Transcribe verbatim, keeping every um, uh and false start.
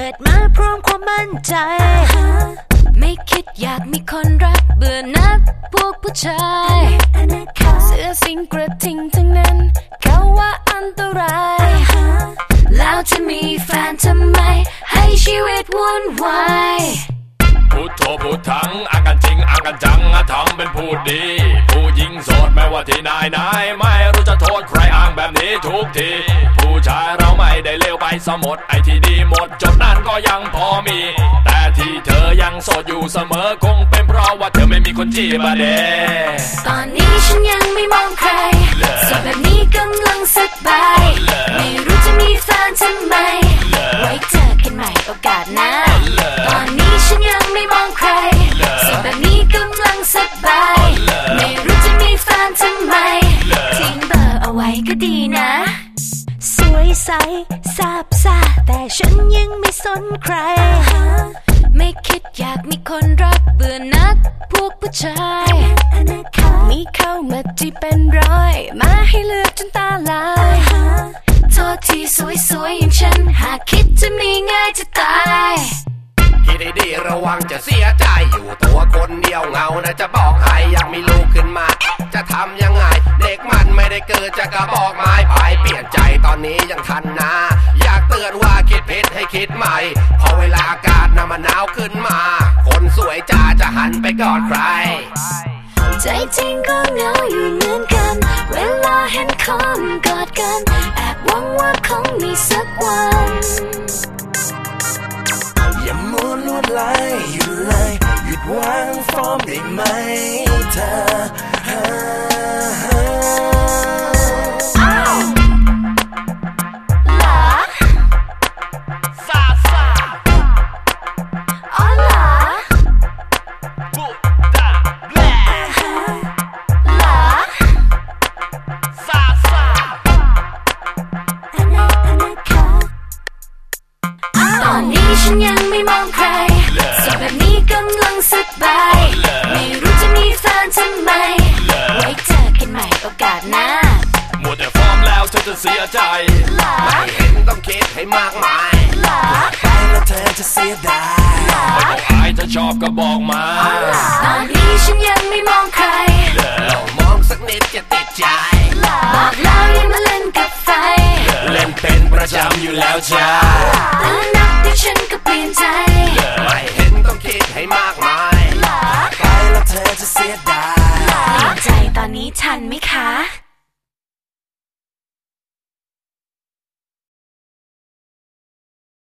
ดมาพร้อมความมั่นใจไม่คิดอยากมีคนรักเบื่อนักพวกผู้ชายเสื้อสิงกระทิงทั้งนั้นเขาว่าอันตรายแล้วจะมีแฟนทำไมให้ชีวิตวุ่นวายพูดโทพูดทั้งอ่างกันจริงอ่างกันจังทำเป็นพูดดีผู้หญิงโสดไม่ว่าที่ไหนไหนไม่รู้จะโทษใครอ้างแบบนี้ทุกทีผู้ชายเราไม่ได้เลวไปสมดไอที่ดีหมดจดนั้นก็ยังพอมีแต่ที่เธอยังโสดอยู่เสมอคงเป็นเพราะว่าเธอไม่มีคนจีบเด้ตอนนี้ฉันยังไม่มองใครโสดแบบนี้กำลังสบายไม่รู้จะมีแฟนทำไมไว้เจอกันใหม่โอกาสหน้าตอนนี้ฉันยังไม่มองใครโสดแบบนี้กำลังสบายไม่รู้จะมีแฟนทำไมทิ้งเบอร์เอาไว้ก็ดีนะสวยใสซาบซ่าแต่ฉันยังไม่สนใครไม่คิดอยากมีคนรักเบื่อนักพวกผู้ชายมีเข้ามาที่เป็นร้อยมาให้เลือกจนตาลายโทษที่สวยๆอย่างฉันหากคิดจะมีง่ายจะตายคิดดีๆระวังจะเสียใจอยู่ตัวคนเดียวเหงานะจะบอกให้ยังมีลูกขึ้นมาจะทำยังไงเด็กมันไม่ได้เกิดจะกระบอกไม้ไผ่เปลี่ยนใจตอนนี้ยังทันนะอยากเตือนว่าคิดผิดให้คิดใหม่พอเวลาอากาศน่ะมันหนาวขึ้นมาคนสวยจ้าจะหันไปกอดใครใจจริงก็เหงาอยู่เหมือนกันเวลาเห็นคนกอดกันแอบหวังว่าคงมีสักวันอย่ามัวลวดลายอยู่เลยหยุดวางฟอร์มได้ไหมเธอฉันยังไม่มองใครโสดแบบนี้กำลังสบายไม่รู้จะมีแฟนทำไมไว้เจอกันใหม่โอกาสหน้าหมดแต่ฟอร์มแล้วเธอจะเสียใจไม่เห็นต้องคิดให้มากมายไปแล้วเธอจะเสียดายไม่ต้องอายถ้าชอบก็บอกมาตอนนี้ฉันยังไม่มองใครลองมองสักนิดจะติดใจบอกแล้วอย่ามาเล่นกับไฟเล่นเป็นประจำอยู่แล้วจ้าแล้วนับที่ฉันก็เปลี่ยนใจไม่เห็นต้องคิดให้มากมายไปแล้วเธอจะเสียดายเปลี่ยนใจตอนนี้ทันไหมคะ